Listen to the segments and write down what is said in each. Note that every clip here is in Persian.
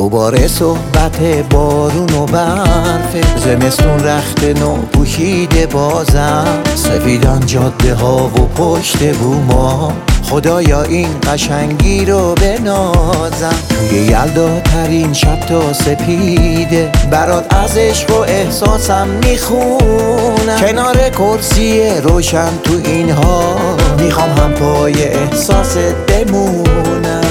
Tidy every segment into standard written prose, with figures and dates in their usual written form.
دوباره صحبت بارون و برفه، زمستون رخت نو پوشیده بازم، سفیدان جاده ها و پشت بوما، خدایا این قشنگی رو بنازم. توی یلدا ترین شب تا سپیده، برات از عشق و احساسم میخونم، کنار کرسی روشن تو اینها، میخوام هم پای احساست بمونم.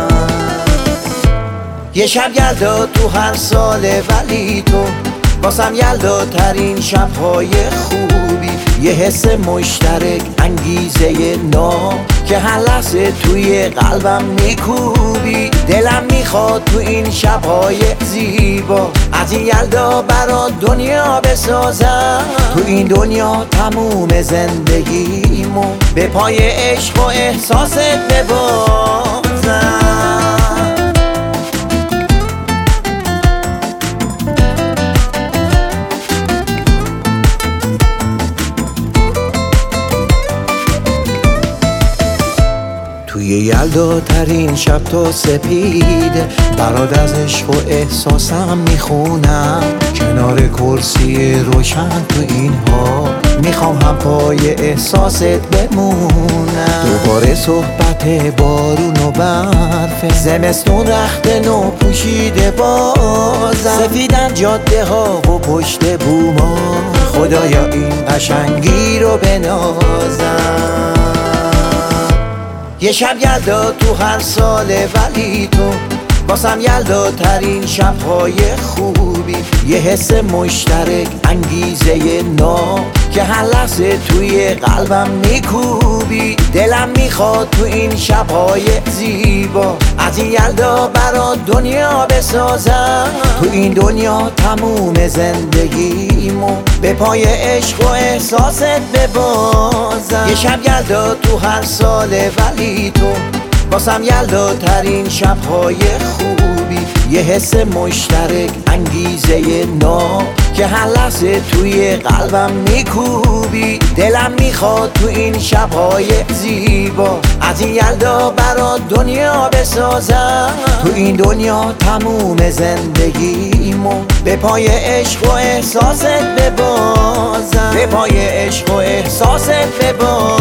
یه شب یلدا تو هر ساله، ولی تو واسم یلدا ترین شبهای خوبی، یه حس مشترک انگیزه نام که هر لحظه توی قلبم میکوبی. دلم میخواد تو این شبهای زیبا از این یلدا برات دنیا بسازم، تو این دنیا تموم زندگیمو به پای عشق و احساست ببازم. توی یلدا ترین شب تا سپیده، برات از عشق و احساسم میخونم، کنار کرسی روشن تو اینها، میخوام هم پای احساست بمونم. دوباره صحبت بارون و برفه، زمستون رخت نو پوشیده بازم، سفیدن جاده ها و پشت بوما، خدایا این قشنگی رو بنازم. یه شب یلدا تو هر ساله، ولی تو واسم یلدا ترین شبهای خوبی، یه حس مشترک انگیزه نام که هر لحظه توی قلبم میکوبی. دلم میخواد تو این شبهای زیبا از این یلدا برات دنیا بسازم، تو این دنیا تموم زندگیمو به پای عشق و احساست ببازم. یه شب یلدا تو هر ساله، ولی تو واسم یلدا ترین شبهای خوبی، یه حس مشترک انگیزه نام که هر لحظه توی قلبم میکوبی. دلم میخواد تو این شبهای زیبا از این یلدا برات دنیا بسازم، تو این دنیا تموم زندگیمو به پای عشق و احساست ببازم، به پای عشق و احساست ببازم.